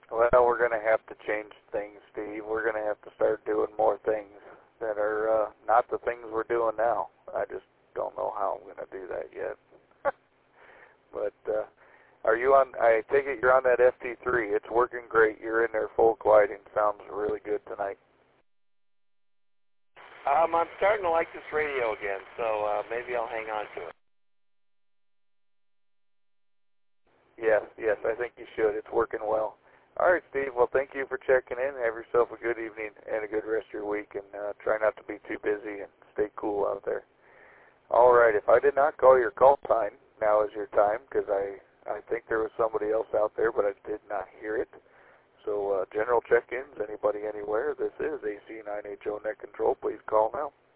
Well, we're going to have to change things, Steve. We're going to have to start doing more things that are not the things we're doing now. I just don't know how I'm going to do that yet. But are you on? I take it you're on that FT3. It's working great. You're in there full quieting. Sounds really good tonight. I'm starting to like this radio again, so maybe I'll hang on to it. Yes, I think you should. It's working well. All right, Steve. Well, thank you for checking in. Have yourself a good evening and a good rest of your week, and try not to be too busy and stay cool out there. All right. If I did not call your call sign, now is your time, because I think there was somebody else out there, but I did not hear it. So general check-ins, anybody anywhere, this is AC9HO Net Control. Please call now.